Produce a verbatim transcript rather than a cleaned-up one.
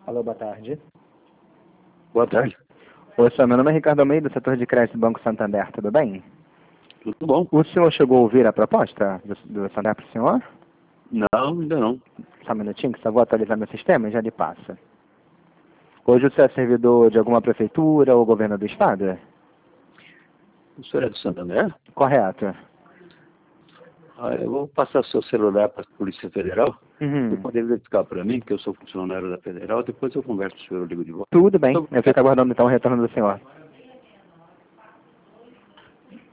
Alô, boa tarde. Boa tarde. Oi, senhor, meu nome é Ricardo Almeida, do setor de crédito do Banco Santander, tudo bem? Tudo bom? O senhor chegou a ouvir a proposta do, do Santander para o senhor? Não, ainda não. Só um minutinho, que só vou atualizar meu sistema e já lhe passa. Hoje o senhor é servidor de alguma prefeitura ou governo do estado? O senhor é do Santander? Correto. Ah, eu vou passar seu celular para a Polícia Federal. Uhum. Você pode verificar para mim, porque eu sou funcionário da Federal, depois eu converso com o senhor, eu ligo de volta. Tudo bem, eu fico aguardando então o retorno do senhor.